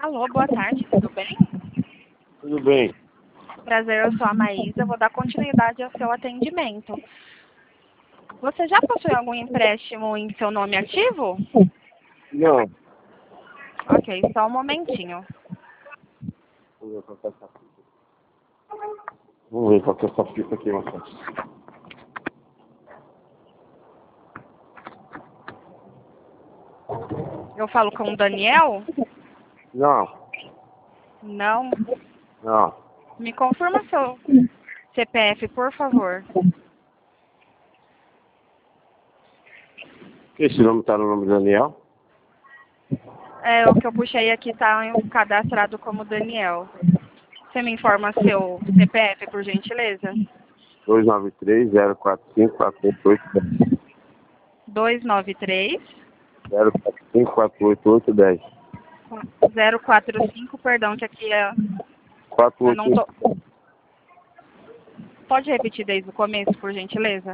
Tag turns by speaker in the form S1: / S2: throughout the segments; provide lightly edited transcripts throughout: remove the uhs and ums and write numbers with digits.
S1: Alô, boa tarde, tudo bem?
S2: Tudo bem.
S1: Prazer, eu sou a Maísa, vou dar continuidade ao seu atendimento. Você já possui algum empréstimo em seu nome ativo?
S2: Não.
S1: Ok, só um momentinho.
S2: Vamos ver qual que é essa fita aqui, Marcos.
S1: Eu falo com o Daniel?
S2: Não.
S1: Não.
S2: Não.
S1: Me confirma seu CPF, por favor.
S2: Esse nome tá no nome do Daniel?
S1: É, o que eu puxei aqui está cadastrado como Daniel. Você me informa seu CPF, por gentileza?
S2: 293-045-488-10.
S1: 293
S2: 045-488-10.
S1: 045, perdão, que aqui é... Eu não
S2: 488.
S1: tô... Pode repetir desde o começo, por gentileza?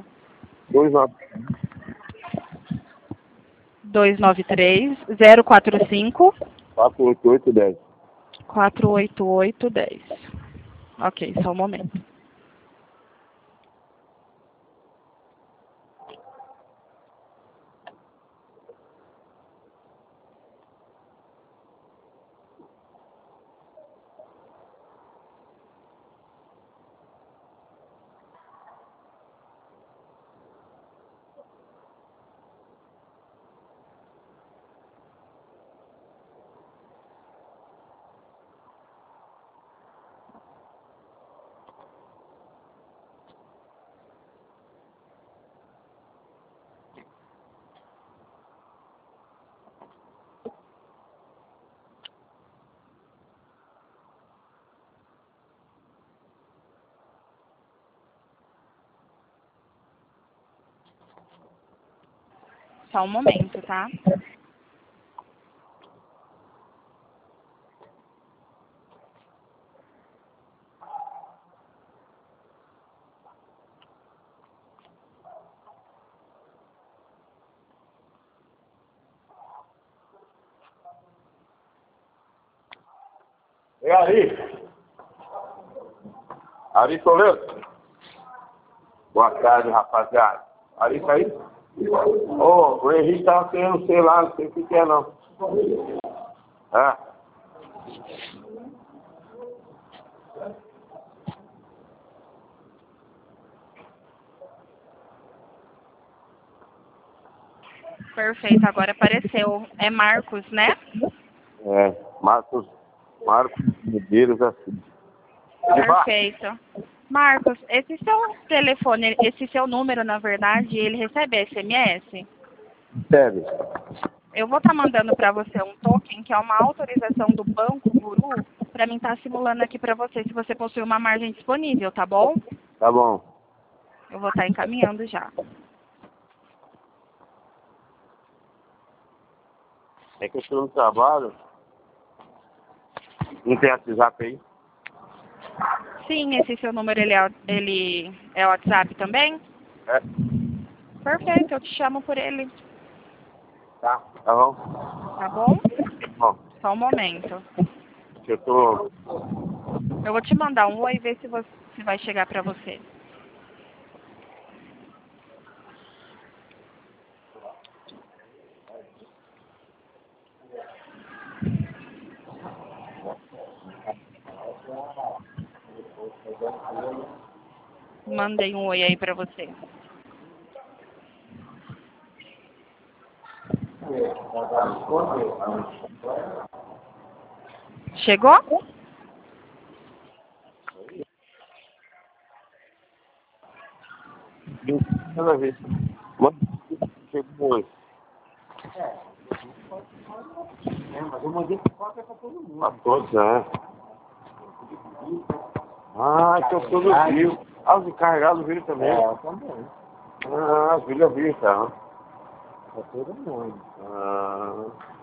S1: 293 045
S2: 488-10.
S1: 48810. Ok, só um momento. Só um momento, tá?
S2: E aí? Ari Toledo? Boa tarde, rapaziada. Ari, tá aí? Ô, o Henrique tava querendo, sei lá, não sei o que é, não. É.
S1: Perfeito, agora apareceu. É Marcos, né?
S2: É, Marcos Medeiros, assim.
S1: Perfeito. Marcos, esse seu telefone, esse seu número, na verdade, ele recebe SMS?
S2: Sério?
S1: Eu vou estar mandando para você um token, que é uma autorização do Banco Guru, para mim estar simulando aqui para você se você possui uma margem disponível, tá bom?
S2: Tá bom.
S1: Eu vou estar encaminhando já.
S2: É que eu estou no trabalho. Não tem WhatsApp aí?
S1: Sim, esse seu número, ele é WhatsApp também?
S2: É.
S1: Perfeito, eu te chamo por ele,
S2: Tá bom.
S1: tá bom?
S2: Bom,
S1: Só um momento.
S2: que eu tô...
S1: Eu vou te mandar um oi e ver se vai chegar para você. Mandei um oi aí para você. Chegou?
S2: Toda vez. Mano, chegou hoje. Mas eu mandei foto pra todo mundo. Pra todos, né? Ah, então todos viram. Ah, os encarregados viram também. É, também. Ah, as filhas viram, tá? Pra todo mundo. Ah...